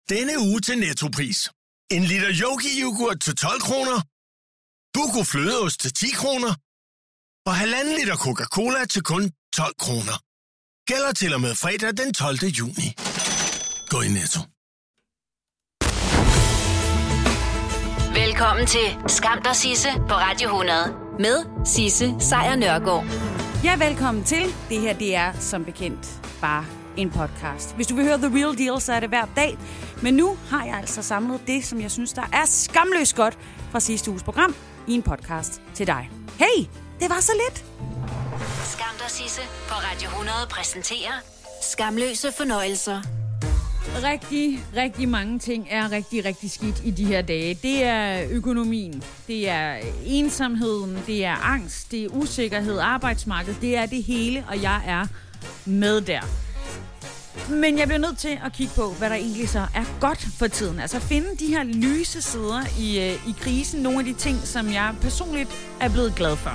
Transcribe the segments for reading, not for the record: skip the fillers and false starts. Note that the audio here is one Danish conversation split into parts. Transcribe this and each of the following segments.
Denne uge til Nettopris. En liter Yogi-yoghurt til 12 kroner. Buco flødeost til 10 kroner. Og 1,5 liter Coca-Cola til kun 12 kroner. Gælder til og med fredag den 12. juni. Gå i Netto. Velkommen til Skam dig Sisse på Radio 100 med Sisse Sejr Nørgaard. Ja, velkommen til. Det her, det er som bekendt bare en podcast. Hvis du vil høre The Real Deal, så er det hver dag. Men nu har jeg altså samlet det, som jeg synes, der er skamløst godt fra sidste uges program i en podcast til dig. Hey, det var så lidt. Skam dig Sisse på Radio 100 præsenterer Skamløse fornøjelser. Rigtig mange ting er rigtig skidt i de her dage. Det er økonomien, det er ensomheden, det er angst, det er usikkerhed, arbejdsmarkedet, det er det hele, og jeg er med der. Men jeg bliver nødt til at kigge på, hvad der egentlig så er godt for tiden. Altså finde de her lyse sider i krisen, nogle af de ting, som jeg personligt er blevet glad for.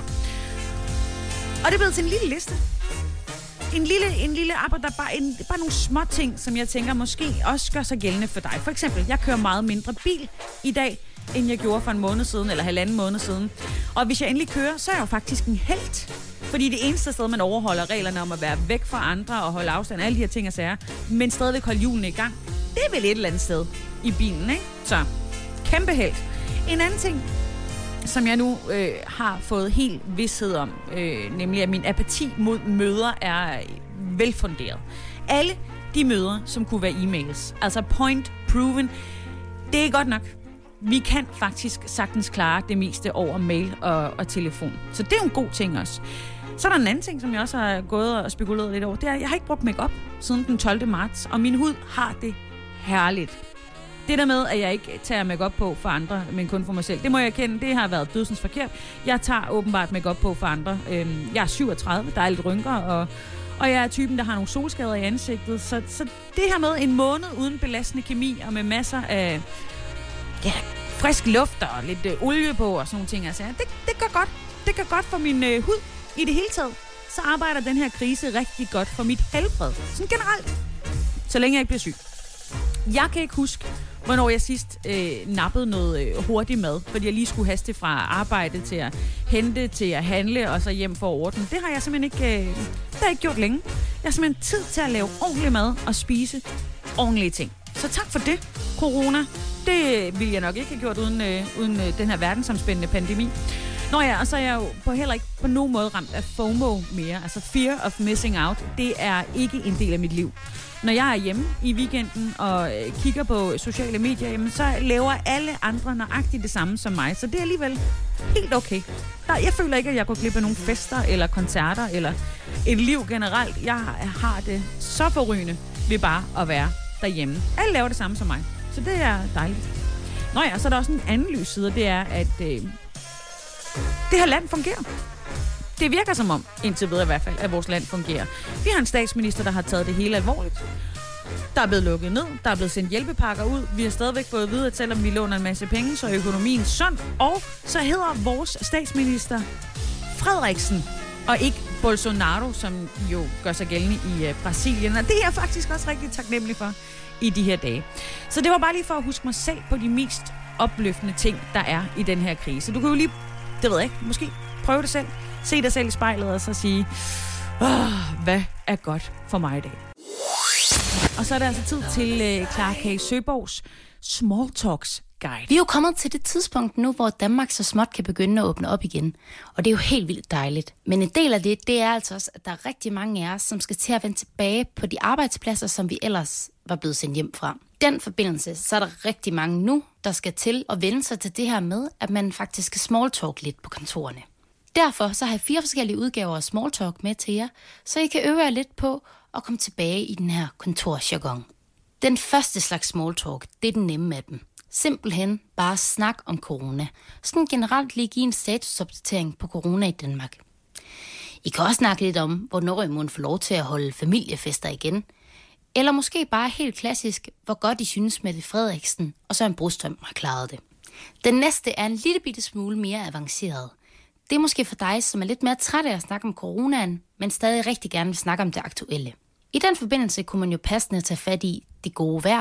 Og det er blevet til en lille liste. En lille app, der bare nogle små ting, som jeg tænker måske også gør sig gældende for dig. For eksempel, jeg kører meget mindre bil i dag, end jeg gjorde for en måned siden, eller 1,5 måned siden. Og hvis jeg endelig kører, så er jeg jo faktisk en helt. Fordi det eneste sted, man overholder reglerne om at være væk fra andre og holde afstand, alle de her ting og sager, men stadigvæk holde hjulene i gang, det er vel et eller andet sted i bilen, ikke? Så, kæmpe helt. En anden ting, som jeg nu har fået helt vished om, nemlig at min apati mod møder er velfunderet. Alle de møder, som kunne være e-mails, altså point proven, det er godt nok. Vi kan faktisk sagtens klare det meste over mail og telefon. Så det er jo en god ting også. Så er der en anden ting, som jeg også har gået og spekuleret lidt over. Det er, at jeg har ikke brugt makeup siden den 12. marts, og min hud har det herligt. Det der med, at jeg ikke tager makeup på for andre, men kun for mig selv, det må jeg erkende, det har været dødsens forkert. Jeg tager åbenbart makeup på for andre. Jeg er 37, der er lidt rynker, og jeg er typen, der har nogle solskader i ansigtet. Så det her med en måned uden belastende kemi, og med masser af frisk luft og lidt olie på og sådan nogle ting, altså, det gør godt. Det gør godt for min hud i det hele taget. Så arbejder den her krise rigtig godt for mit helbred. Sådan generelt. Så længe jeg ikke bliver syg. Jeg kan ikke huske, hvornår jeg sidst nappede noget hurtig mad, fordi jeg lige skulle haste fra arbejde til at hente, til at handle og så hjem for at ordne. Det har jeg simpelthen ikke, ikke gjort længe. Jeg har simpelthen tid til at lave ordentlig mad og spise ordentlige ting. Så tak for det, corona. Det ville jeg nok ikke have gjort uden den her verdensomspændende pandemi. Nå ja, og så er jeg jo heller ikke på nogen måde ramt af FOMO mere. Altså fear of missing out, det er ikke en del af mit liv. Når jeg er hjemme i weekenden og kigger på sociale medier, jamen, så laver alle andre nøjagtigt det samme som mig. Så det er alligevel helt okay. Jeg føler ikke, at jeg går glip af nogle fester eller koncerter eller et liv generelt. Jeg har det så forrygende ved bare at være derhjemme. Alle laver det samme som mig. Så det er dejligt. Nå ja, så er der også en anden lys side, det er, at det her land fungerer. Det virker som om, indtil videre i hvert fald, at vores land fungerer. Vi har en statsminister, der har taget det hele alvorligt. Der er blevet lukket ned, der er blevet sendt hjælpepakker ud. Vi har stadigvæk fået at vide, at selvom vi låner en masse penge, så er økonomien sund. Og så hedder vores statsminister Frederiksen, og ikke Bolsonaro, som jo gør sig gældende i Brasilien. Og det er jeg faktisk også rigtig taknemmelig for i de her dage. Så det var bare lige for at huske mig selv på de mest opløftende ting, der er i den her krise. Du kan jo lige, det ved jeg ikke, måske prøve det selv. Se dig selv i spejlet og så sige, hvad er godt for mig i dag. Og så er det altså tid til Clara K. Søborgs Small Talks Guide. Vi er jo kommet til det tidspunkt nu, hvor Danmark så småt kan begynde at åbne op igen. Og det er jo helt vildt dejligt. Men en del af det er altså også, at der er rigtig mange af os, som skal til at vende tilbage på de arbejdspladser, som vi ellers var blevet sendt hjem fra. I den forbindelse, så er der rigtig mange nu, der skal til at vende sig til det her med, at man faktisk skal small talk lidt på kontorerne. Derfor så har jeg 4 forskellige udgaver af small talk med til jer, så I kan øve jer lidt på at komme tilbage i den her kontorjargon. Den første slags small talk, det er den nemme af dem. Simpelthen bare snak om corona. Sådan generelt lige give en statusopdatering på corona i Danmark. I kan også snakke lidt om, hvornår I må få lov til at holde familiefester igen. Eller måske bare helt klassisk, hvor godt I synes Mette Frederiksen og Søren Brostrøm har klaret det. Den næste er en lille bitte smule mere avanceret. Det er måske for dig, som er lidt mere træt af at snakke om coronaen, men stadig rigtig gerne vil snakke om det aktuelle. I den forbindelse kunne man jo passende tage fat i det gode vejr.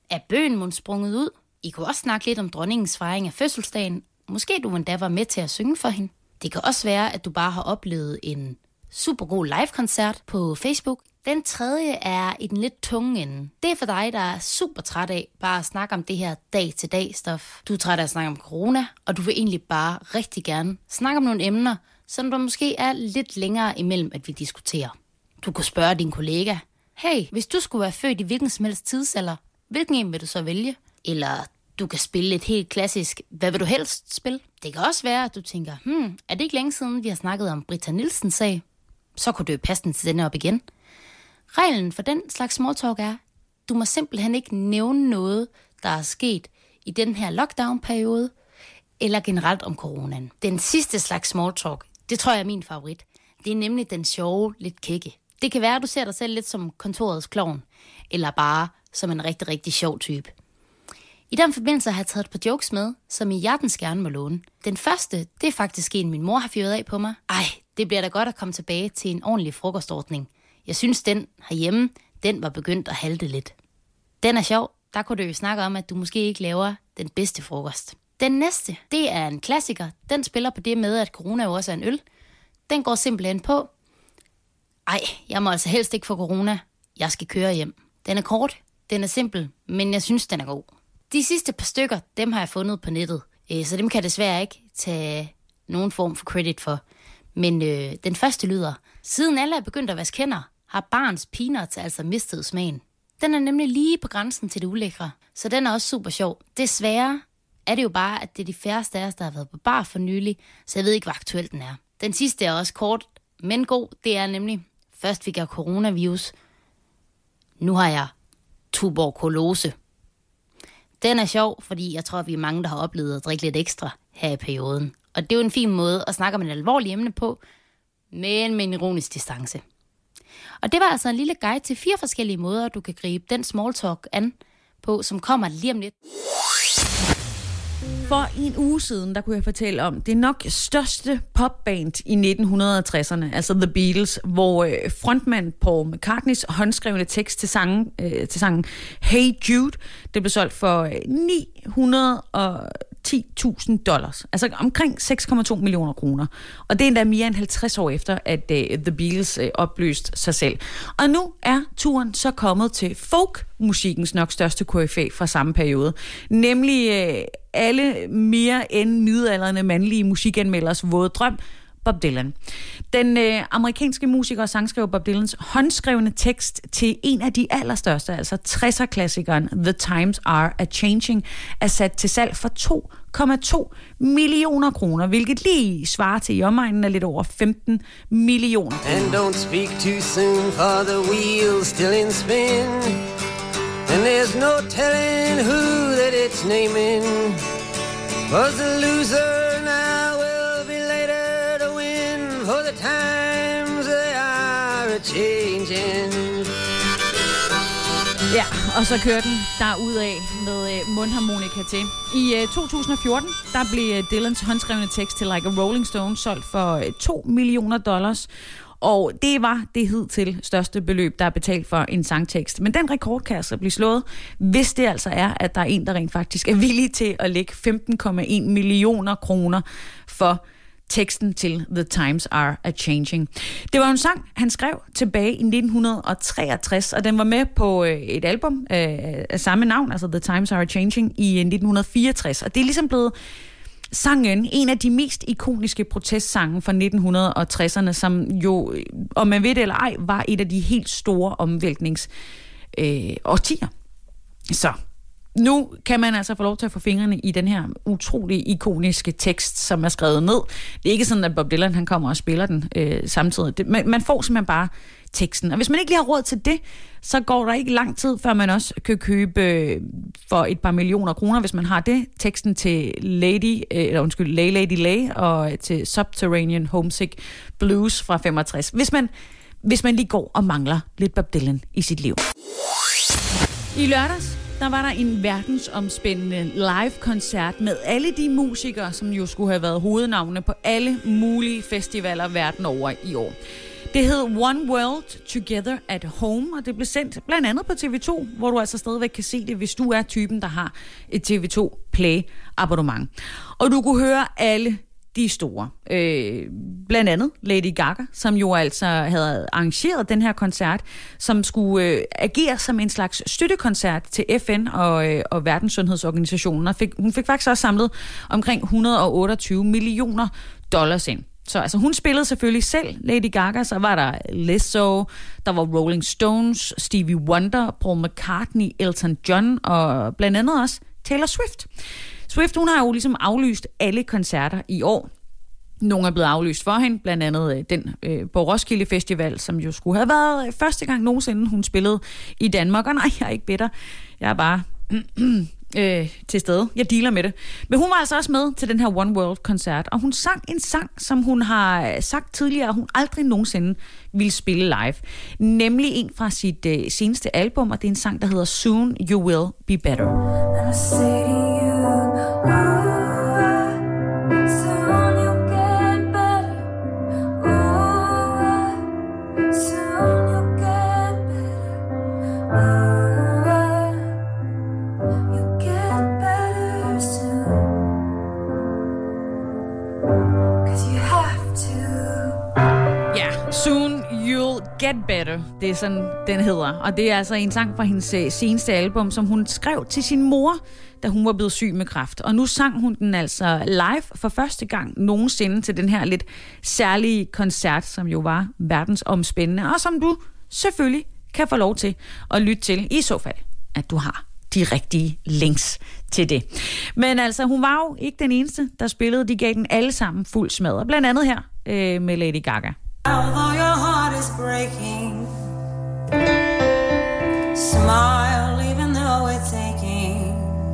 Er bøgen mon sprunget ud? I kunne også snakke lidt om dronningens fejring af fødselsdagen. Måske du endda var med til at synge for hende. Det kan også være, at du bare har oplevet en super god live-koncert på Facebook. Den tredje er i den lidt tunge ende. Det er for dig, der er super træt af bare at snakke om det her dag-til-dag-stof. Du er træt af at snakke om corona, og du vil egentlig bare rigtig gerne snakke om nogle emner, som der måske er lidt længere imellem, at vi diskuterer. Du kunne spørge din kollega, hey, hvis du skulle være født i hvilken som helst tidsalder, hvilken en vil du så vælge? Eller du kan spille et helt klassisk, hvad vil du helst spille? Det kan også være, at du tænker, er det ikke længe siden, vi har snakket om Britta Nielsens sag? Så kunne du jo passe den til denne op igen. Reglen for den slags smalltalk er, du må simpelthen ikke nævne noget, der er sket i den her lockdown-periode, eller generelt om coronaen. Den sidste slags smalltalk, det tror jeg er min favorit. Det er nemlig den sjove, lidt kække. Det kan være, at du ser dig selv lidt som kontorets klovn, eller bare som en rigtig, rigtig sjov type. I den forbindelse har jeg taget et par jokes med, som I hjertens gerne må låne. Den første, det er faktisk en, min mor har fyret af på mig. Det bliver da godt at komme tilbage til en ordentlig frokostordning. Jeg synes, den herhjemme, den var begyndt at halte lidt. Den er sjov. Der kunne du jo snakke om, at du måske ikke laver den bedste frokost. Den næste, det er en klassiker. Den spiller på det med, at corona jo også er en øl. Den går simpelthen på. Jeg må altså helst ikke få corona. Jeg skal køre hjem. Den er kort, den er simpel, men jeg synes, den er god. De sidste par stykker, dem har jeg fundet på nettet, så dem kan jeg desværre ikke tage nogen form for credit for. Men den første lyder, siden alle er begyndt at vaske hænder, har barns peanuts altså mistet smagen. Den er nemlig lige på grænsen til det ulækre, så den er også super sjov. Desværre er det jo bare, at det er de færreste af os, der har været på bar for nylig, så jeg ved ikke, hvor aktuel den er. Den sidste er også kort, men god. Det er nemlig, først fik jeg coronavirus, nu har jeg tuberkulose. Den er sjov, fordi jeg tror, vi er mange, der har oplevet at drikke lidt ekstra her i perioden. Og det er jo en fin måde at snakke om et alvorligt emne på, men med en ironisk distance. Og det var altså en lille guide til 4 forskellige måder, du kan gribe den small talk an på, som kommer lige om lidt. For en uge siden, der kunne jeg fortælle om det nok største popband i 1960'erne, altså The Beatles, hvor frontmand Paul McCartneys håndskrevne tekst til sangen Hey Jude, det blev solgt for $910,000, altså omkring 6,2 millioner kroner. Og det er endda mere end 50 år efter, at The Beatles opløste sig selv. Og nu er turen så kommet til folkmusikkens nok største koryfæ fra samme periode, nemlig alle mere end midaldrende mandlige musikanmelders våde drøm, Bob Dylan. Den amerikanske musiker og sangskriver Bob Dylans håndskrevne tekst til en af de allerstørste, altså 60'er-klassikeren The Times Are A-Changing, er sat til salg for 2,2 millioner kroner, hvilket lige svarer til i omegnen af lidt over 15 millioner. And don't speak too soon, for the wheel's still in spin. And there's no telling who that it's naming. Was the loser now will be later to win, for the times they are a-changing. Ja, og så kører den derudad med mundharmonika til. I 2014, der blev Dylans håndskrevne tekst til Like a Rolling Stone solgt for $2 millioner. Og det var det hidtil største beløb, der er betalt for en sangtekst. Men den rekord kan altså blive slået, hvis det altså er, at der er en, der rent faktisk er villig til at lægge 15,1 millioner kroner for teksten til The Times Are A-Changing. Det var en sang, han skrev tilbage i 1963, og den var med på et album af samme navn, altså The Times Are A-Changing, i 1964. Og det er ligesom blevet sangen, en af de mest ikoniske protestsange fra 1960'erne, som jo, om man ved det eller ej, var et af de helt store omvæltningsårtier. Så nu kan man altså få lov til at få fingrene i den her utrolig ikoniske tekst, som er skrevet ned. Det er ikke sådan, at Bob Dylan han kommer og spiller den samtidig. Man får simpelthen bare teksten. Og hvis man ikke lige har råd til det, så går der ikke lang tid, før man også kan købe for et par millioner kroner, hvis man har det, teksten til Lay Lady Lay og til Subterranean Homesick Blues fra 65. Hvis man lige går og mangler lidt Bob Dylan i sit liv. I lørdags, der var der en verdensomspændende live-koncert med alle de musikere, som jo skulle have været hovednavne på alle mulige festivaler verden over i år. Det hed One World Together at Home, og det blev sendt blandt andet på TV2, hvor du altså stadigvæk kan se det, hvis du er typen, der har et TV2 Play abonnement. Og du kunne høre alle de store. Blandt andet Lady Gaga, som jo altså havde arrangeret den her koncert, som skulle agere som en slags støttekoncert til FN og Verdenssundhedsorganisationen. Hun fik faktisk også samlet omkring $128 millioner ind. Så altså, hun spillede selvfølgelig selv Lady Gaga, så var der Lizzo, der var Rolling Stones, Stevie Wonder, Paul McCartney, Elton John og blandt andet også Taylor Swift. Swift, hun har jo ligesom aflyst alle koncerter i år. Nogle er blevet aflyst for hende, blandt andet den på Roskilde Festival, som jo skulle have været første gang nogensinde, hun spillede i Danmark. Og nej, jeg er ikke bitter. Jeg er bare til stede. Jeg dealer med det. Men hun var altså også med til den her One World-koncert, og hun sang en sang, som hun har sagt tidligere, hun aldrig nogensinde ville spille live. Nemlig en fra sit seneste album, og det er en sang, der hedder Soon You Will Be Better. Soon You'll Get Better, det er sådan, den hedder. Og det er altså en sang fra hendes seneste album, som hun skrev til sin mor, da hun var blevet syg med kræft. Og nu sang hun den altså live for første gang nogensinde til den her lidt særlige koncert, som jo var verdensomspændende, og som du selvfølgelig kan få lov til at lytte til, i så fald, at du har de rigtige links til det. Men altså, hun var jo ikke den eneste, der spillede. De gav den alle sammen fuld smadret. Blandt andet her med Lady Gaga. Although your heart is breaking, smile even though it's aching.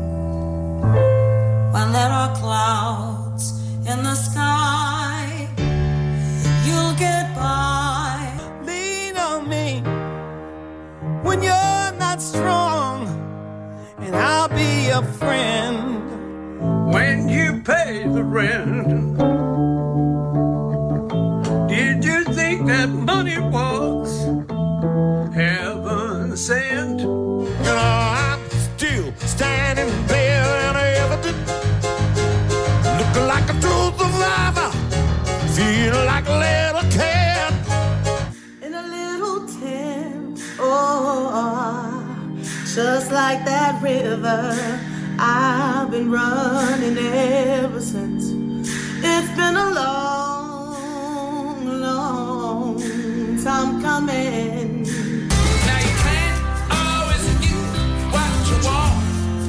When there are clouds in the sky, you'll get by. Lean on me when you're not strong, and I'll be a friend when you pay the rent. Did you think that money was heaven sent? You know, I'm still standing there and evident, looking like a true survivor, feeling like a little cat In a little tent, oh, just like that river, I've been running ever since. It's been a long time coming. Now you can't always get what you want,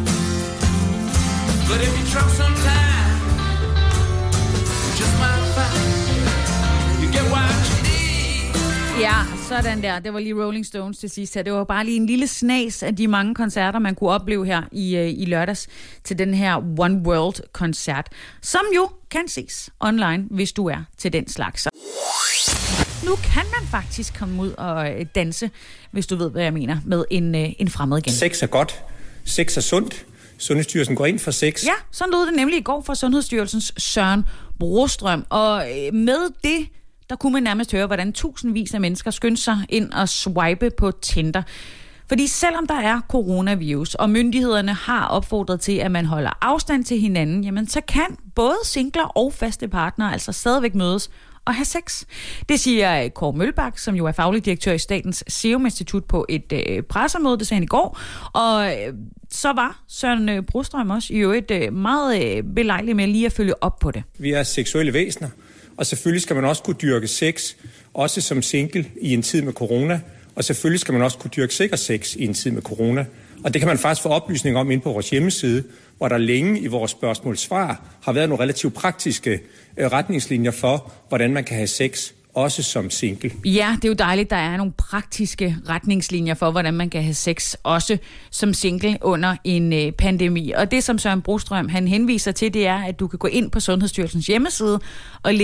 but if you try sometime, you just might find you get what you need. Ja, sådan der. Det var lige Rolling Stones til sidst her. Det var bare lige en lille snas af de mange koncerter, man kunne opleve her i lørdags til den her One World-koncert, som jo kan ses online, hvis du er til den slags. Nu kan man faktisk komme ud og danse, hvis du ved, hvad jeg mener, med en fremmed igen. Sex er godt. Sex er sundt. Sundhedsstyrelsen går ind for sex. Ja, sådan lød det nemlig i går fra Sundhedsstyrelsens Søren Brostrøm. Og med det, der kunne man nærmest høre, hvordan tusindvis af mennesker skyndte sig ind og swipe på Tinder. Fordi selvom der er coronavirus, og myndighederne har opfordret til, at man holder afstand til hinanden, jamen så kan både singler og faste partnere altså stadigvæk mødes og have sex. Det siger Kåre Mølbak, som jo er faglig direktør i Statens Serum Institut på et pressemøde, det sagde han i går. Og så var Søren Brostrøm også i øvrigt meget belejlig med lige at følge op på det. Vi er seksuelle væsener, og selvfølgelig skal man også kunne dyrke sex, også som single i en tid med corona. Og selvfølgelig skal man også kunne dyrke sikker sex i en tid med corona. Og det kan man faktisk få oplysning om inde på vores hjemmeside, hvor der længe i vores spørgsmål-svar har været nogle relativt praktiske retningslinjer for, hvordan man kan have sex, også som single. Ja, det er jo dejligt, der er nogle praktiske retningslinjer for, hvordan man kan have sex, også som single under en pandemi. Og det, som Søren Brostrøm han henviser til, det er, at du kan gå ind på Sundhedsstyrelsens hjemmeside og læse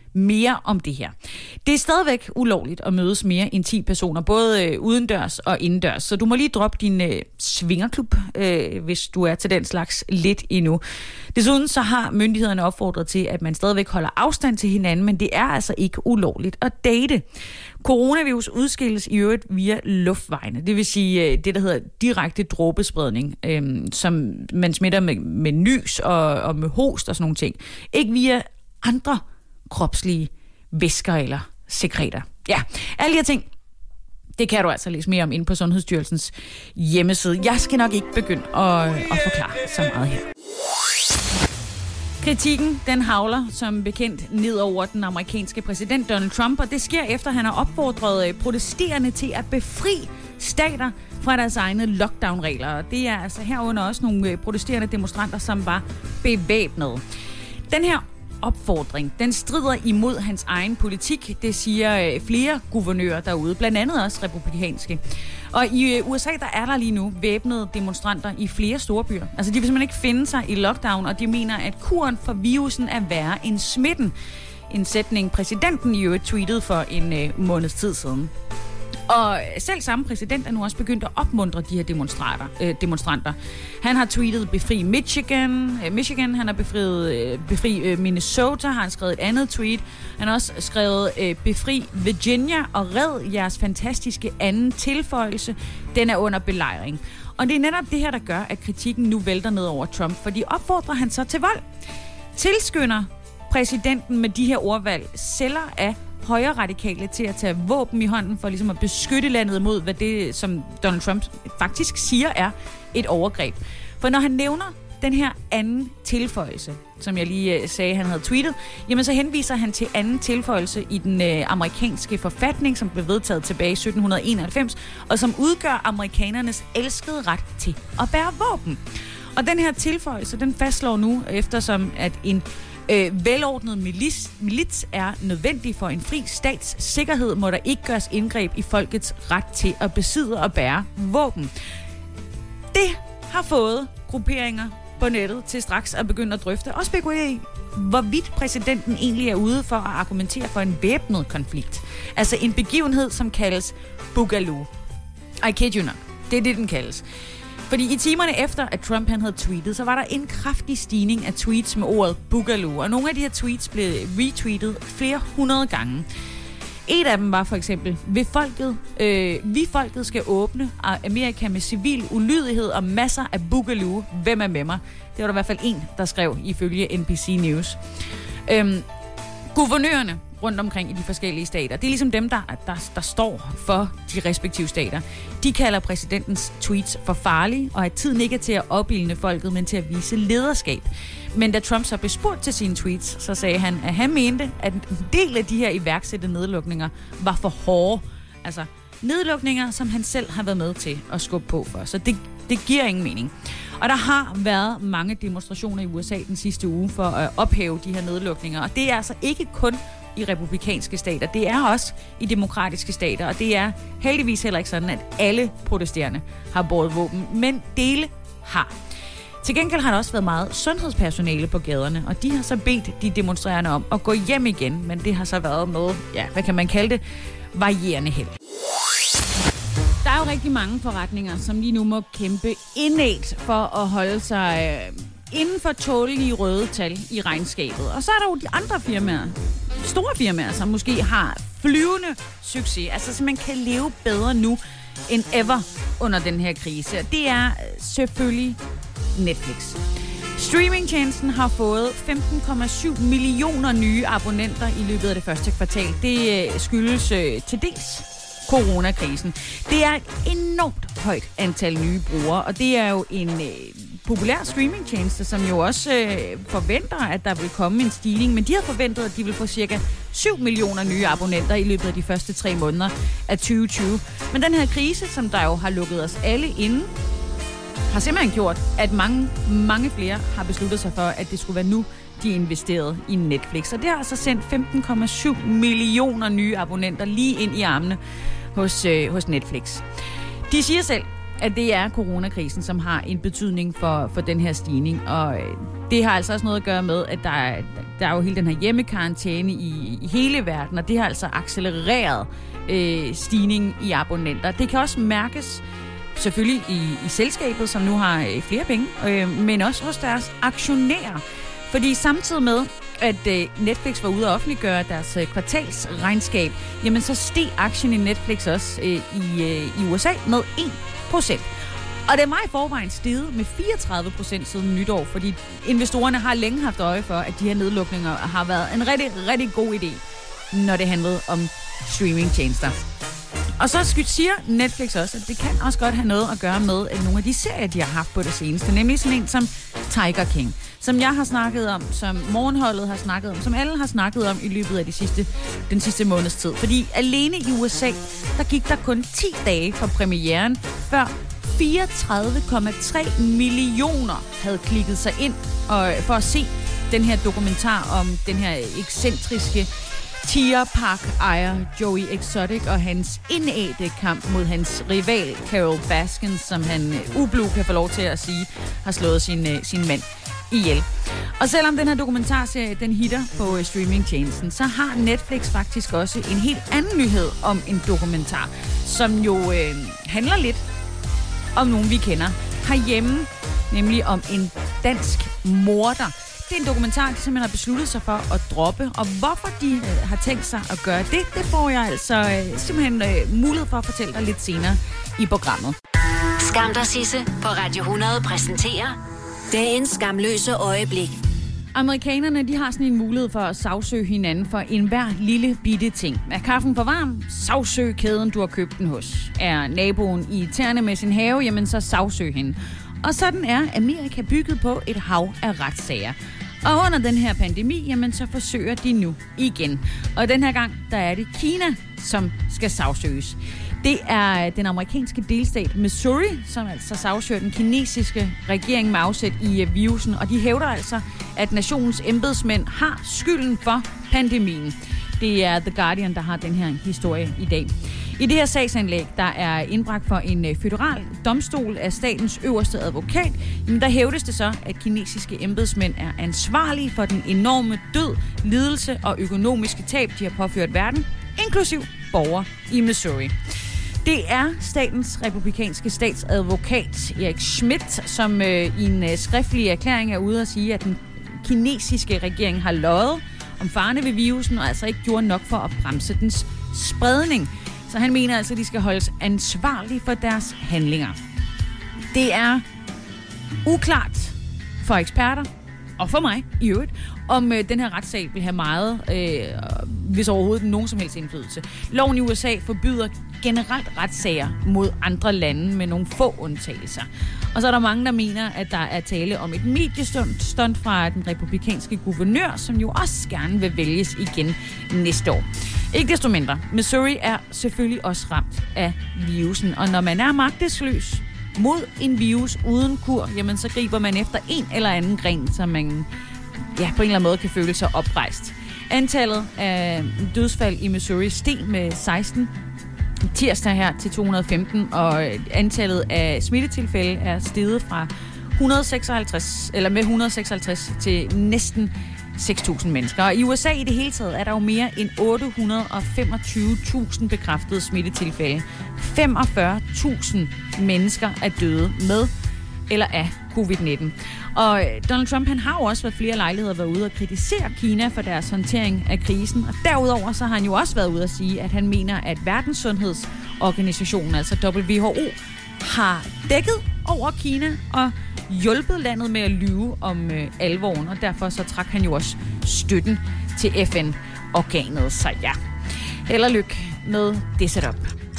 mere om det her. Det er stadigvæk ulovligt at mødes mere end 10 personer, både udendørs og indendørs. Så du må lige droppe din svingerklub, hvis du er til den slags lidt endnu. Desuden så har myndighederne opfordret til, at man stadigvæk holder afstand til hinanden, men det er altså ikke ulovligt at date. Coronavirus udskilles i øvrigt via luftvejene, det vil sige det, der hedder direkte dråbespredning, som man smitter med nys og med host og sådan nogle ting. Ikke via andre kropslige væsker eller sekreter. Ja, alle de her ting, det kan du altså læse mere om inde på Sundhedsstyrelsens hjemmeside. Jeg skal nok ikke begynde at forklare så meget her. Kritikken, den hagler som bekendt ned over den amerikanske præsident Donald Trump, og det sker efter, han har opfordret protesterende til at befri stater fra deres egne lockdown-regler. Og det er altså herunder også nogle protesterende demonstranter, som var bevæbnede. Den her opfordring, den strider imod hans egen politik, det siger flere guvernører derude, blandt andet også republikanske. Og i USA, der er der lige nu væbnede demonstranter i flere store byer. Altså, de vil simpelthen ikke finde sig i lockdown, og de mener, at kuren for virusen er værre end smitten. En sætning, præsidenten i øvrigt tweetede for en måneds tid siden. Og selv samme præsident er nu også begyndt at opmuntre de her demonstranter. Han har tweetet befri Michigan, han har befri Minnesota, har han skrevet et andet tweet. Han har også skrevet befri Virginia og red jeres fantastiske anden tilføjelse. Den er under belejring. Og det er netop det her, der gør, at kritikken nu vælter ned over Trump, fordi opfordrer han så til vold. Tilskynder præsidenten med de her ordvalg celler af højre radikale til at tage våben i hånden for ligesom at beskytte landet mod, hvad det, som Donald Trump faktisk siger, er et overgreb. For når han nævner den her anden tilføjelse, som jeg lige sagde, han havde tweetet, jamen så henviser han til anden tilføjelse i den amerikanske forfatning, som blev vedtaget tilbage i 1791, og som udgør amerikanernes elskede ret til at bære våben. Og den her tilføjelse, den fastslår nu, eftersom at en velordnet milits er nødvendig for en fri stats sikkerhed, må der ikke gøres indgreb i folkets ret til at besidde og bære våben. Det har fået grupperinger på nettet til straks at begynde at drøfte og spekulere i, hvorvidt præsidenten egentlig er ude for at argumentere for en væbnet konflikt. Altså en begivenhed, som kaldes Boogaloo. I kid you not. Det er det, den kaldes. Fordi i timerne efter, at Trump han havde tweetet, så var der en kraftig stigning af tweets med ordet Boogaloo. Og nogle af de her tweets blev retweetet flere 100 gange. Et af dem var for eksempel, vi folket skal åbne Amerika med civil ulydighed og masser af Boogaloo. Hvem er med mig? Det var der i hvert fald en, der skrev ifølge NBC News. Guvernørerne rundt omkring i de forskellige stater, det er ligesom dem, der står for de respektive stater. De kalder præsidentens tweets for farlige, og at tiden ikke er til at opildne folket, men til at vise lederskab. Men da Trump så blev spurgt til sine tweets, så sagde han, at han mente, at en del af de her iværksættede nedlukninger var for hårde. Altså nedlukninger, som han selv har været med til at skubbe på for. Så det giver ingen mening. Og der har været mange demonstrationer i USA den sidste uge for at ophæve de her nedlukninger. Og det er altså ikke kun i republikanske stater. Det er også i demokratiske stater. Og det er heldigvis heller ikke sådan, at alle protesterende har båret våben. Men dele har. Til gengæld har der også været meget sundhedspersonale på gaderne. Og de har så bedt de demonstrerende om at gå hjem igen. Men det har så været med, hvad kan man kalde det, varierende held. Der er jo rigtig mange forretninger, som lige nu må kæmpe indædt for at holde sig inden for tålelige røde tal i regnskabet. Og så er der jo de andre firmaer, store firmaer, som måske har flyvende succes. Altså, så man kan leve bedre nu end ever under den her krise. Det er selvfølgelig Netflix. Streamingtjenesten har fået 15,7 millioner nye abonnenter i løbet af det første kvartal. Det skyldes til dels coronakrisen. Det er et enormt højt antal nye brugere, og det er jo en populær streamingtjeneste, som jo også forventer, at der vil komme en stigning, men de har forventet, at de vil få cirka 7 millioner nye abonnenter i løbet af de første 3 måneder af 2020. Men den her krise, som der jo har lukket os alle inde, har simpelthen gjort, at mange flere har besluttet sig for, at det skulle være nu, de investerede i Netflix. Og det har altså sendt 15,7 millioner nye abonnenter lige ind i armene hos Netflix. De siger selv, at det er coronakrisen, som har en betydning for den her stigning. Og det har altså også noget at gøre med, at der er jo hele den her hjemmekarantæne i hele verden, og det har altså accelereret stigningen i abonnenter. Det kan også mærkes selvfølgelig i selskabet, som nu har flere penge, men også hos deres aktionærer. Fordi samtidig med, at Netflix var ude at offentliggøre deres kvartalsregnskab, jamen så steg aktien i Netflix også i USA med 1%. Og det er i forvejen steget med 34% siden nytår, fordi investorerne har længe haft øje for, at de her nedlukninger har været en rigtig, rigtig god idé, når det handlede om streamingtjenester. Og så siger Netflix også, at det kan også godt have noget at gøre med nogle af de serier, de har haft på det seneste. Nemlig sådan en som Tiger King, som jeg har snakket om, som Morgenholdet har snakket om, som alle har snakket om i løbet af den sidste måneds tid. Fordi alene i USA, der gik der kun 10 dage fra premieren, før 34,3 millioner havde klikket sig ind for at se den her dokumentar om den her ekscentriske Tierpark-ejer Joey Exotic og hans indædte kamp mod hans rival Carole Baskin, som han ublu kan få lov til at sige, har slået sin mand ihjel. Og selvom den her dokumentarserie, den hitter på streamingtjenesten, så har Netflix faktisk også en helt anden nyhed om en dokumentar, som jo handler lidt om nogen, vi kender herhjemme, nemlig om en dansk morder. Det er en dokumentar, de simpelthen har besluttet sig for at droppe, og hvorfor de har tænkt sig at gøre det får jeg altså simpelthen mulighed for at fortælle dig lidt senere i programmet. Skam dig, Sisse på Radio 100 præsenterer dagens skamløse øjeblik. Amerikanerne, de har sådan en mulighed for at sagsøge hinanden for enhver lille bitte ting. Er kaffen for varm? Sagsøg kæden, du har købt den hos. Er naboen irriterende med sin have? Jamen så sagsøg hende. Og sådan er Amerika bygget på et hav af retssager. Og under den her pandemi, jamen så forsøger de nu igen. Og den her gang, der er det Kina, som skal sagsøges. Det er den amerikanske delstat Missouri, som altså sagsøger den kinesiske regering med afsæt i virusen. Og de hævder altså, at nationens embedsmænd har skylden for pandemien. Det er The Guardian, der har den her historie i dag. I det her sagsanlæg, der er indbragt for en føderal domstol af statens øverste advokat, der hævdes det så, at kinesiske embedsmænd er ansvarlige for den enorme død, lidelse og økonomiske tab, de har påført verden, inklusiv borgere i Missouri. Det er statens republikanske statsadvokat Erik Schmidt, som i en skriftlig erklæring er ude at sige, at den kinesiske regering har løjet om farerne ved virusen, og altså ikke gjorde nok for at bremse dens spredning. Så han mener altså, at de skal holdes ansvarlige for deres handlinger. Det er uklart for eksperter, og for mig i øvrigt, om den her retssag vil have meget, hvis overhovedet nogen som helst indflydelse. Loven i USA forbyder generelt retssager mod andre lande med nogle få undtagelser. Og så er der mange, der mener, at der er tale om et mediestunt fra den republikanske guvernør, som jo også gerne vil vælges igen næste år. Ikke desto mindre, Missouri er selvfølgelig også ramt af virusen, og når man er magtesløs mod en virus uden kur, jamen så griber man efter en eller anden gren, så man på en eller anden måde kan føle sig oprejst. Antallet af dødsfald i Missouri steg med 16 tirsdag her til 215, og antallet af smittetilfælde er steget fra 156 til næsten 6.000 mennesker. Og i USA i det hele taget er der jo mere end 825.000 bekræftede smittetilfælde. 45.000 mennesker er døde med eller af covid-19. Og Donald Trump, han har jo også ved flere lejligheder været ude og kritisere Kina for deres håndtering af krisen. Og derudover så har han jo også været ude at sige, at han mener, at Verdenssundhedsorganisationen, altså WHO, har dækket over Kina og hjulpet landet med at lyve om alvoren. Og derfor så trak han jo også støtten til FN-organet. Så ja, held og lykke med det setup.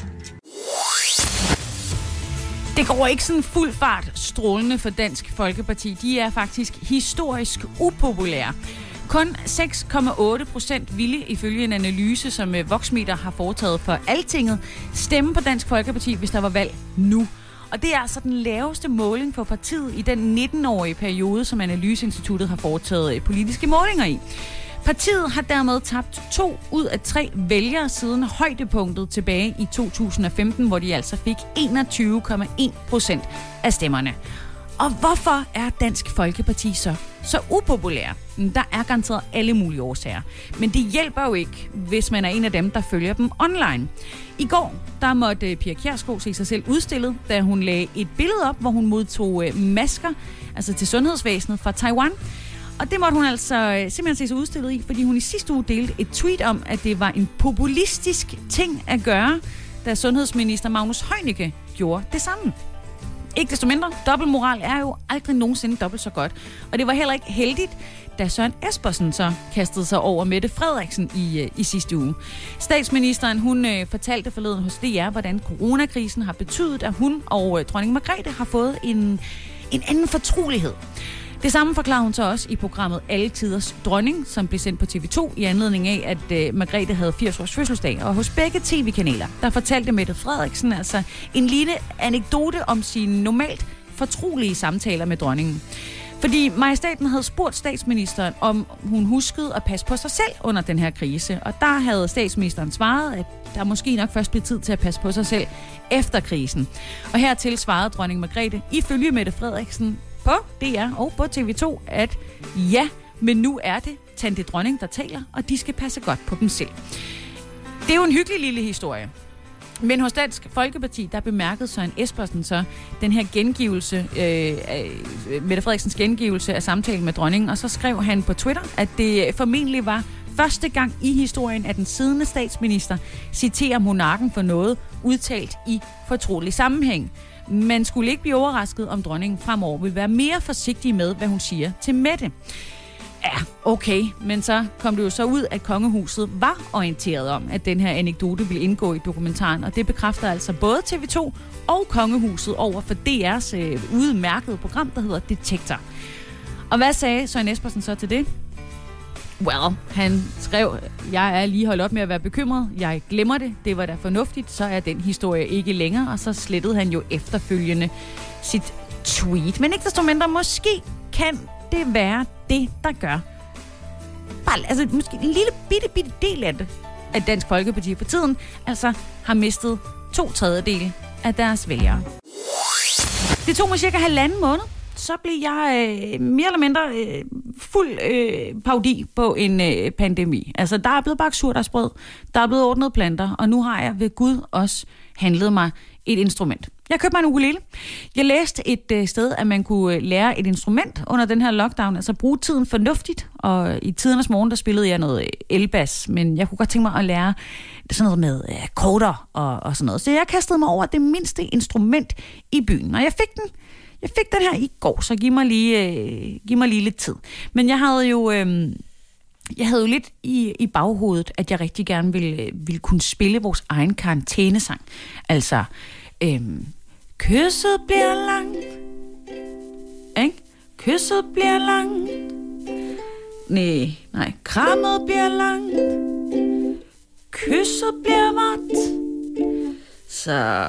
Det går ikke sådan fuld fart strålende for Dansk Folkeparti. De er faktisk historisk upopulære. Kun 6,8% ville ifølge en analyse, som Voxmeter har foretaget for Altinget, stemme på Dansk Folkeparti, hvis der var valg nu. Og det er altså den laveste måling for partiet i den 19-årige periode, som Analyseinstituttet har foretaget politiske målinger i. Partiet har dermed tabt 2 ud af 3 vælgere siden højdepunktet tilbage i 2015, hvor de altså fik 21,1% af stemmerne. Og hvorfor er Dansk Folkeparti så upopulær? Der er garanteret alle mulige årsager. Men det hjælper jo ikke, hvis man er en af dem, der følger dem online. I går, der måtte Pia Kjærsgaard se sig selv udstillet, da hun lagde et billede op, hvor hun modtog masker, altså til sundhedsvæsenet fra Taiwan. Og det måtte hun altså simpelthen se sig udstillet i, fordi hun i sidste uge delte et tweet om, at det var en populistisk ting at gøre, da sundhedsminister Magnus Heunicke gjorde det samme. Ikke desto mindre, dobbeltmoral er jo aldrig nogensinde dobbelt så godt. Og det var heller ikke heldigt, da Søren Espersen så kastede sig over Mette Frederiksen i sidste uge. Statsministeren, hun fortalte forleden hos DR, hvordan coronakrisen har betydet, at hun og dronning Margrethe har fået en anden fortrolighed. Det samme forklarer hun så også i programmet Alle Tiders Dronning, som blev sendt på TV2 i anledning af, at Margrethe havde 80 års fødselsdag. Og hos begge tv-kanaler, der fortalte Mette Frederiksen altså en lille anekdote om sine normalt fortrolige samtaler med dronningen. Fordi majestaten havde spurgt statsministeren, om hun huskede at passe på sig selv under den her krise. Og der havde statsministeren svaret, at der måske nok først blev tid til at passe på sig selv efter krisen. Og hertil svarede dronning Margrethe ifølge Mette Frederiksen på DR og på TV2, at ja, men nu er det tante dronning, der taler, og de skal passe godt på dem selv. Det er jo en hyggelig lille historie. Men hos Dansk Folkeparti, der bemærkede Søren Espersen så den her gengivelse, Mette Frederiksens gengivelse af samtalen med dronningen, og så skrev han på Twitter, at det formentlig var første gang i historien, at den siddende statsminister citerer monarken for noget udtalt i fortrolig sammenhæng. Man skulle ikke blive overrasket, om dronningen fremover vil være mere forsigtig med, hvad hun siger til Mette. Ja, okay, men så kom det jo så ud, at kongehuset var orienteret om, at den her anekdote ville indgå i dokumentaren, og det bekræfter altså både TV2 og kongehuset over for DR's udmærkede program, der hedder Detektor. Og hvad sagde Søren Espersen så til det? Well, han skrev, jeg er lige holdt op med at være bekymret, jeg glemmer det, det var da fornuftigt, så er den historie ikke længere, og så slettede han jo efterfølgende sit tweet. Men ikke desto mindre, måske kan det være det, der gør. Bare, altså måske en lille bitte del af det, at Dansk Folkeparti for tiden altså har mistet 2/3 af deres vælgere. Det tog mig cirka 1,5 måned. Så blev jeg mere eller mindre fuld parodi på en pandemi. Altså, der er blevet bagt surdegsbrød, der er blevet ordnet planter, og nu har jeg ved Gud også handlet mig et instrument. Jeg købte mig en ukulele. Jeg læste et sted, at man kunne lære et instrument under den her lockdown, altså bruge tiden fornuftigt, og i tidernes morgen, der spillede jeg noget elbas, men jeg kunne godt tænke mig at lære sådan noget med akkorder og sådan noget. Så jeg kastede mig over det mindste instrument i byen, og jeg fik den her i går, så giv mig lige lidt tid. Men jeg havde jo lidt i baghovedet, at jeg rigtig gerne ville kunne spille vores egen karantænesang. Altså, kysset bliver langt. Ikke? Kysset bliver langt. Nej, krammet bliver langt. Kysset bliver vådt. Så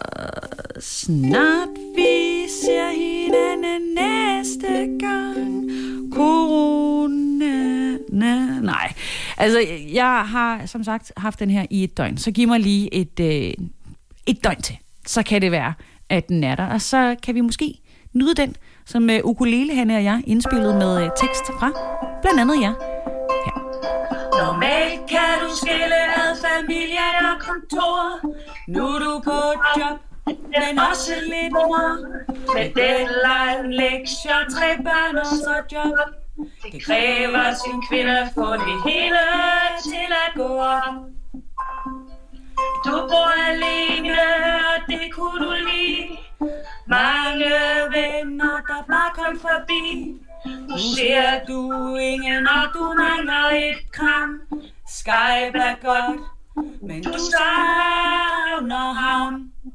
snart vi ser hinanden næste gang. Corona. Nej. Altså, jeg har som sagt haft den her i et døgn. Så giv mig lige et døgn til. Så kan det være, at den er der. Og så kan vi måske nyde den, som ukulele, Hanne og jeg indspillet med tekst fra blandt andet jer. Normalt kan du skille ad familie og kontor. Nu er du på job, men også lidt mor. Med deadline, lektier, 3 børn og så job. Det kræver sin kvinde at få det hele til at gå op. Du bor alene, og det kunne du lide. Mange venner, der bare kom forbi. Nu ser du ingen, og du mangler et kram. Skype er godt, men du savner ham.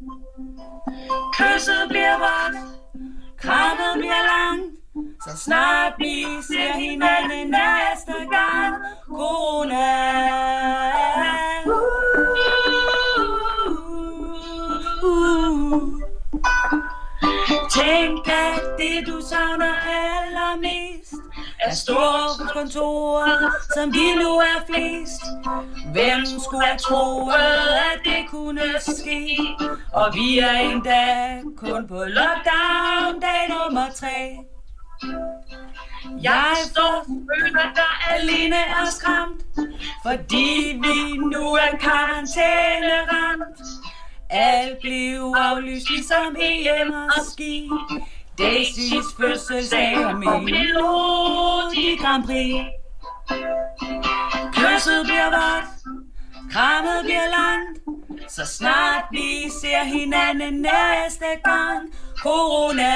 Kysset bliver vådt, krammet bliver langt. Så snart vi ser hinanden næste gang. Corona. Tænk, at det du så savner allermest er store kontorer, som de nu er flest. Hvem skulle have troet, at det kunne ske? Og vi er endda kun på lockdown dag nummer 3. Jeg føler dig alene og skræmt, fordi vi nu er karantæneramt. Alt blev aflyst ligesom EM og ski. Daisys fødselsdag og Melodi Grand Prix. Kysset bliver vådt, krammet bliver langt, så snart vi ser hinanden næste gang. Corona.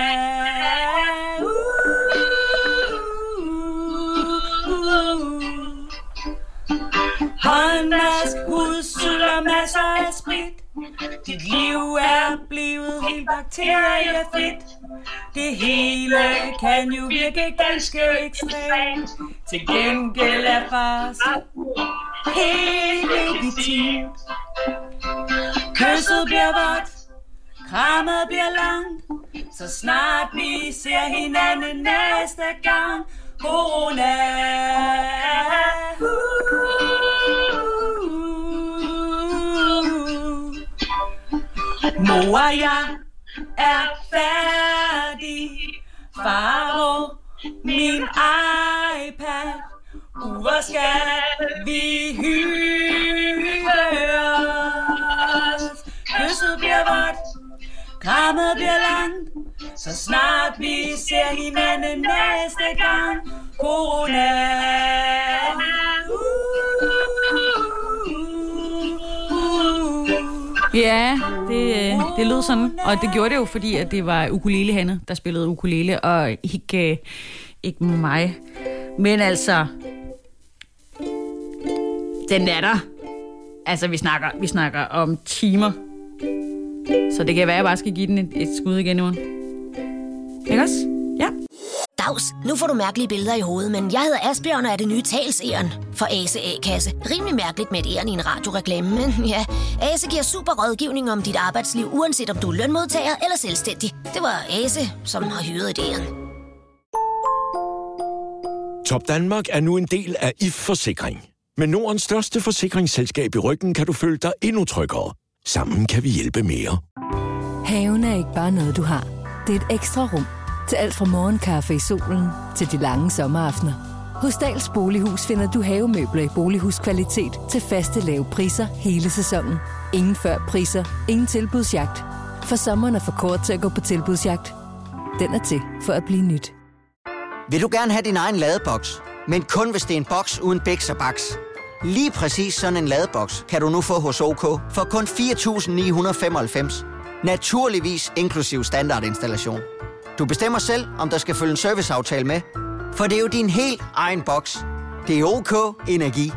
Håndvask, hudskyld og masser af sprit. Dit liv er blevet helt bakteriefrit. Det hele kan jo virke ganske ekstremt. Til gengæld er fars helt legitimt. Kysset bliver vådt, krammet bliver langt, så snart vi ser hinanden næste gang. Corona. Mor og jeg er færdig. Faro, min iPad. Hvor skal vi hygge os? Kysset bliver vådt, krammet bliver langt, så snart vi ser hinanden næste gang. Corona. Ja, det lød sådan, og det gjorde det jo, fordi at det var ukulele-Hanne, der spillede ukulele, og ikke mig. Men altså, den er der. Altså, vi snakker om timer. Så det kan være, at jeg bare skal give den et skud igen nu. Ikke også? Ja. Dags, nu får du mærkelige billeder i hovedet, men jeg hedder Asbjørn og er det nye talsæren for Ase A-kasse. Rimelig mærkeligt med et æren i en radioreklame, men ja, Ase giver super rådgivning om dit arbejdsliv, uanset om du er lønmodtager eller selvstændig. Det var Ase, som har hyret et æren. Top Danmark er nu en del af If Forsikring. Med Nordens største forsikringsselskab i ryggen kan du føle dig endnu tryggere. Sammen kan vi hjælpe mere. Haven er ikke bare noget, du har. Det er et ekstra rum. Til alt fra morgenkaffe i solen til de lange sommeraftener. Hos Dahls Bolighus finder du havemøbler i bolighuskvalitet til faste lave priser hele sæsonen. Ingen før priser, ingen tilbudsjagt. For sommeren er for kort til at gå på tilbudsjagt. Den er til for at blive nyt. Vil du gerne have din egen ladeboks, men kun hvis det er en boks uden biks og baks? Lige præcis sådan en ladeboks kan du nu få hos OK for kun 4.995. Naturligvis inklusiv standardinstallation. Du bestemmer selv, om der skal følge en serviceaftale med, for det er jo din helt egen boks. Det er OK Energi.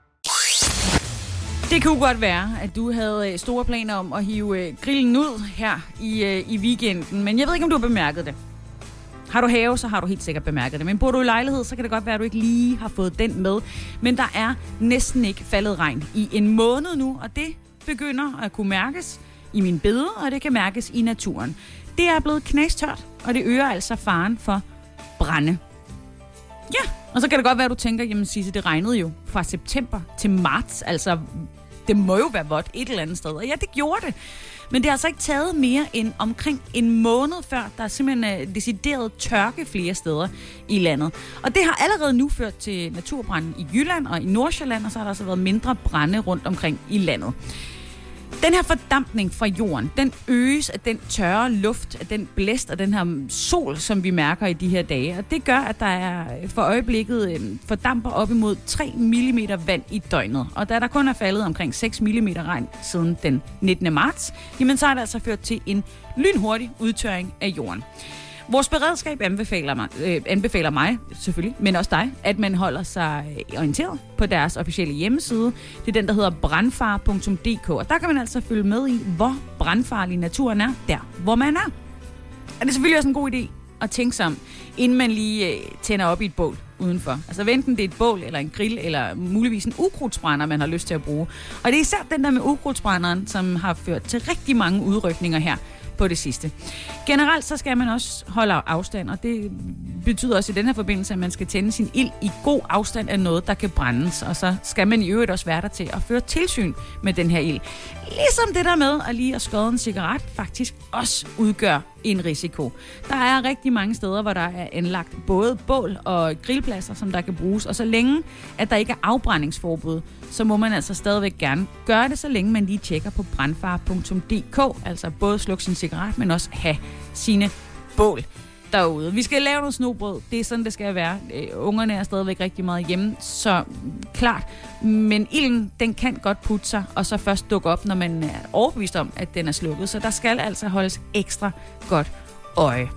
Det kunne godt være, at du havde store planer om at hive grillen ud her i weekenden, men jeg ved ikke, om du har bemærket det. Har du have, så har du helt sikkert bemærket det. Men bor du i lejlighed, så kan det godt være, at du ikke lige har fået den med. Men der er næsten ikke faldet regn i en måned nu, og det begynder at kunne mærkes i mine beder, og det kan mærkes i naturen. Det er blevet knastørt, og det øger altså faren for brande. Ja, og så kan det godt være, at du tænker, jamen Sisse, det regnede jo fra september til marts. Altså, det må jo være vådt et eller andet sted. Og ja, det gjorde det. Men det har altså ikke taget mere end omkring en måned før, der er simpelthen decideret tørke flere steder i landet. Og det har allerede nu ført til naturbrande i Jylland og i Nordsjælland, og så har der altså været mindre brande rundt omkring i landet. Den her fordampning fra jorden, den øges af den tørre luft, af den blæst og den her sol, som vi mærker i de her dage. Og det gør, at der er for øjeblikket fordamper op imod 3 mm vand i døgnet. Og da der kun er faldet omkring 6 mm regn siden den 19. marts, jamen så er det altså ført til en lynhurtig udtørring af jorden. Vores beredskab anbefaler mig, selvfølgelig, men også dig, at man holder sig orienteret på deres officielle hjemmeside. Det er den, der hedder brandfare.dk, og der kan man altså følge med i, hvor brandfarlig naturen er, der hvor man er. Og det er selvfølgelig også en god idé at tænke sig om, inden man lige tænder op i et bål udenfor. Altså enten det er et bål, eller en grill, eller muligvis en ukrudtsbrænder, man har lyst til at bruge. Og det er især den der med ukrudtsbrænderen, som har ført til rigtig mange udrykninger her på det sidste. Generelt så skal man også holde afstand, og det betyder også i den her forbindelse, at man skal tænde sin ild i god afstand af noget, der kan brændes. Og så skal man i øvrigt også være der til at føre tilsyn med den her ild. Ligesom det der med at lige at skåde en cigaret faktisk også udgør en risiko. Der er rigtig mange steder, hvor der er anlagt både bål og grillpladser, som der kan bruges. Og så længe, at der ikke er afbrændingsforbud, så må man altså stadigvæk gerne gøre det, så længe man lige tjekker på brandfare.dk. Altså både slukke sin cigaret, men også have sine bål derude. Vi skal lave noget snobrød. Det er sådan, det skal være. Ungerne er stadigvæk rigtig meget hjemme, så klart. Men ilden, den kan godt putte sig, og så først dukke op, når man er overbevist om, at den er slukket. Så der skal altså holdes ekstra godt øje.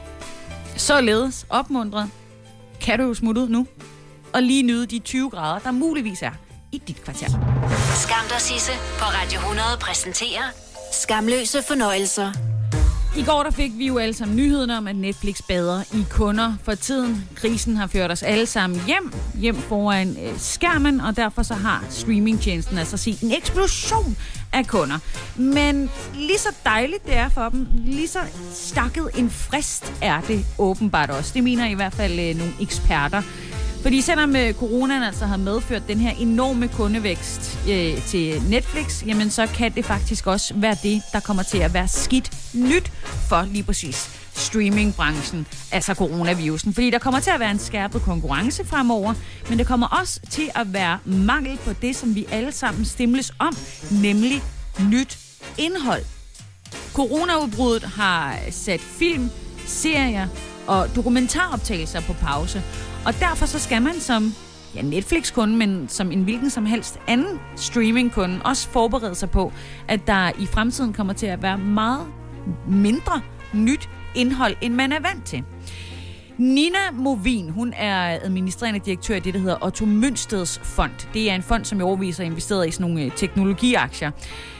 Således opmuntret kan du jo smutte ud nu og lige nyde de 20 grader, der muligvis er i dit kvarter. Skam dig, Sisse på Radio 100 præsenterer Skamløse fornøjelser. I går der fik vi jo alle sammen nyheden om, at Netflix bader i kunder for tiden. Krisen har ført os alle sammen hjem foran skærmen, og derfor så har streamingtjenesten altså set en eksplosion af kunder. Men lige så dejligt det er for dem, lige så stakket en frist er det åbenbart også. Det mener i hvert fald nogle eksperter. Fordi selvom coronaen altså har medført den her enorme kundevækst til Netflix, jamen så kan det faktisk også være det, der kommer til at være skidt nyt for lige præcis streamingbranchen, altså coronavirusen. Fordi der kommer til at være en skærpet konkurrence fremover, men det kommer også til at være mangel på det, som vi alle sammen stimles om, nemlig nyt indhold. Coronaudbruddet har sat film, serier og dokumentaroptagelser på pause. Og derfor så skal man som Netflix-kunde, men som en hvilken som helst anden streaming-kunde, også forberede sig på, at der i fremtiden kommer til at være meget mindre nyt indhold, end man er vant til. Nina Movin, hun er administrerende direktør i det, der hedder Otto Mønsteds Fond. Det er en fond, som i årevis har investeret i sådan nogle teknologiaktier.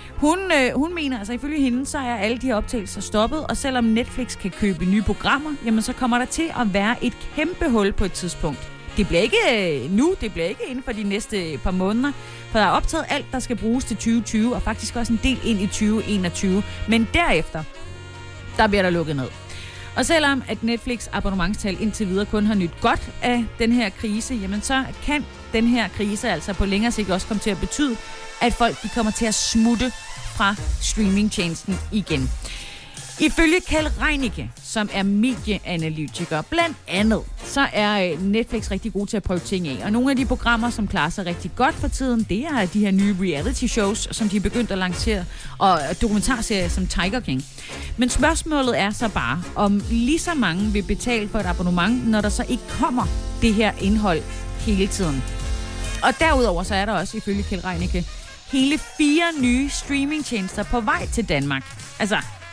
Hun mener, altså ifølge hende, så er alle de her optagelser stoppet, og selvom Netflix kan købe nye programmer, jamen så kommer der til at være et kæmpe hul på et tidspunkt. Det bliver ikke nu, det bliver ikke inden for de næste par måneder, for der er optaget alt, der skal bruges til 2020, og faktisk også en del ind i 2021. Men derefter, der bliver der lukket ned. Og selvom at Netflix abonnementstal indtil videre kun har nyt godt af den her krise, jamen så kan den her krise altså på længere sigt også komme til at betyde, at folk de kommer til at smutte fra streamingtjenesten igen. Ifølge Kjeld Reinicke, som er medieanalytiker, blandt andet, så er Netflix rigtig god til at prøve ting af. Og nogle af de programmer, som klarer sig rigtig godt for tiden, det er de her nye reality shows, som de er begyndt at lancere, og dokumentarserier som Tiger King. Men spørgsmålet er så bare, om lige så mange vil betale for et abonnement, når der så ikke kommer det her indhold hele tiden. Og derudover så er der også, ifølge Kjeld Reinicke, hele 4 nye streamingtjenester på vej til Danmark. Altså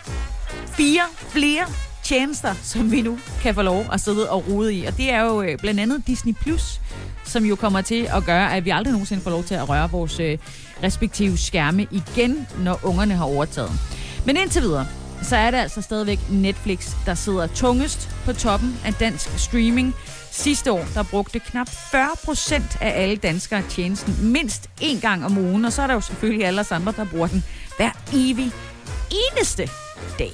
4 flere tjenester, som vi nu kan få lov at sidde og rode i. Og det er jo blandt andet Disney+, som jo kommer til at gøre, at vi aldrig nogensinde får lov til at røre vores respektive skærme igen, når ungerne har overtaget. Men indtil videre, så er det altså stadigvæk Netflix, der sidder tungest på toppen af dansk streaming. Sidste år, der brugte knap 40% af alle danskere tjenesten mindst 1 gang om ugen, og så er der jo selvfølgelig alle os andre, der bruger den hver evig eneste dag.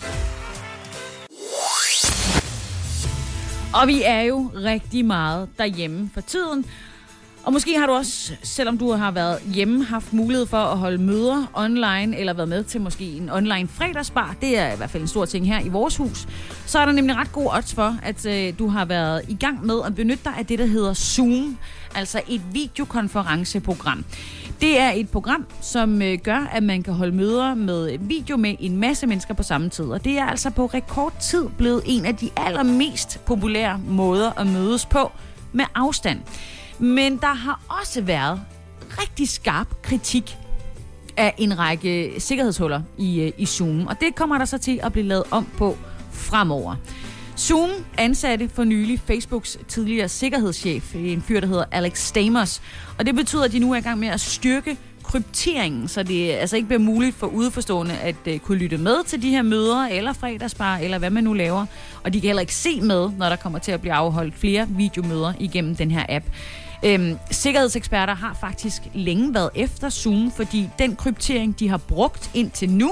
Og vi er jo rigtig meget derhjemme for tiden. Og måske har du også, selvom du har været hjemme, haft mulighed for at holde møder online, eller været med til måske en online fredagsbar. Det er i hvert fald en stor ting her i vores hus. Så er der nemlig ret god odds for, at du har været i gang med at benytte dig af det, der hedder Zoom. Altså et videokonferenceprogram. Det er et program, som gør, at man kan holde møder med video med en masse mennesker på samme tid. Og det er altså på rekordtid blevet en af de allermest populære måder at mødes på med afstand. Men der har også været rigtig skarp kritik af en række sikkerhedshuller i Zoom. Og det kommer der så til at blive lavet om på fremover. Zoom ansatte for nylig Facebooks tidligere sikkerhedschef, en fyr, der hedder Alex Stamos. Og det betyder, at de nu er i gang med at styrke krypteringen, så det altså ikke bliver muligt for udeforstående at kunne lytte med til de her møder, eller fredagsbar, eller hvad man nu laver. Og de kan heller ikke se med, når der kommer til at blive afholdt flere videomøder igennem den her app. Sikkerhedseksperter har faktisk længe været efter Zoom, fordi den kryptering, de har brugt indtil nu,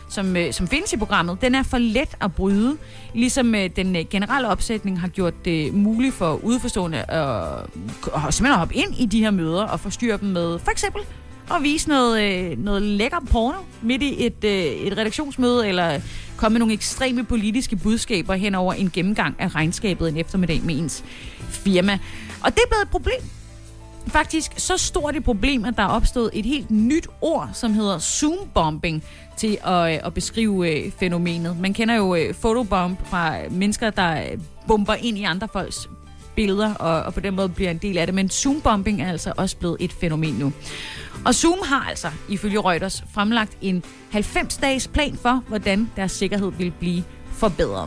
som findes i programmet, den er for let at bryde, ligesom den generelle opsætning har gjort det muligt for udforstående simpelthen at hoppe ind i de her møder og forstyrre dem med for eksempel at vise noget lækker porno midt i et redaktionsmøde, eller komme med nogle ekstreme politiske budskaber hen over en gennemgang af regnskabet en eftermiddag med ens firma. Og det er blevet et problem. Faktisk så stort et problem, at der er opstået et helt nyt ord, som hedder zoombombing, til at beskrive fænomenet. Man kender jo photobomb fra mennesker, der bomber ind i andre folks billeder, og på den måde bliver en del af det. Men zoombombing er altså også blevet et fænomen nu. Og Zoom har altså, ifølge Reuters, fremlagt en 90-dages plan for, hvordan deres sikkerhed vil blive forbedret.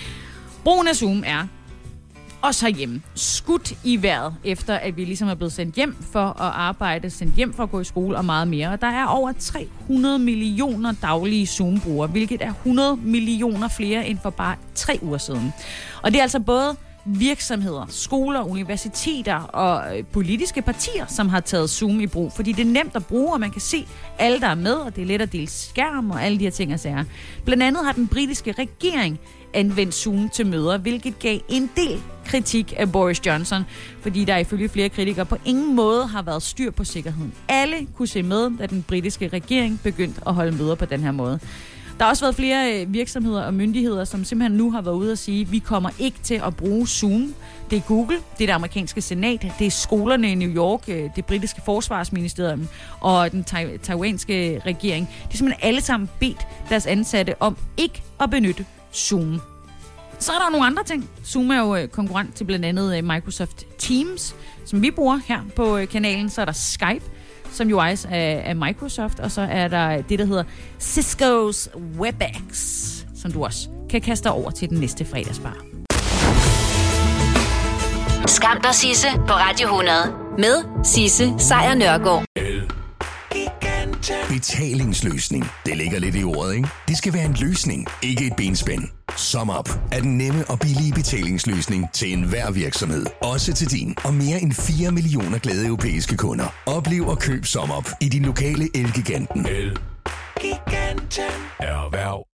Brugen af Zoom er også herhjemme skudt i vejret, efter at vi ligesom er blevet sendt hjem for at arbejde, sendt hjem for at gå i skole og meget mere. Og der er over 300 millioner daglige Zoom-brugere, hvilket er 100 millioner flere end for bare 3 uger siden. Og det er altså både virksomheder, skoler, universiteter og politiske partier, som har taget Zoom i brug, fordi det er nemt at bruge, og man kan se alle, der er med, og det er let at dele skærm og alle de her ting og sager. Blandt andet har den britiske regering anvendt Zoom til møder, hvilket gav en del kritik af Boris Johnson, fordi der ifølge flere kritikere på ingen måde har været styr på sikkerheden. Alle kunne se med, da den britiske regering begyndte at holde møder på den her måde. Der har også været flere virksomheder og myndigheder, som simpelthen nu har været ude og sige, at vi kommer ikke til at bruge Zoom. Det er Google, det er det amerikanske senat, det er skolerne i New York, det britiske forsvarsministerium og den taiwanske regering. De er simpelthen alle sammen bedt deres ansatte om ikke at benytte Zoom. Så er der nogle andre ting. Zoom er jo konkurrent til blandt andet Microsoft Teams, som vi bruger her på kanalen. Så er der Skype, som jo ejes af Microsoft, og så er der det, der hedder Cisco's WebEx, som du også kan kaste over til den næste fredagsbar. Skam dig, Sisse, på Radio 100. Med Sisse Sejr Nørgaard. Betalingsløsning. Det ligger lidt i ordet, ikke? Det skal være en løsning, ikke et benspænd. SumUp er den nemme og billige betalingsløsning til enhver virksomhed. Også til din og mere end 4 millioner glade europæiske kunder. Oplev og køb SumUp i din lokale Elgiganten. Elgiganten. Erhverv.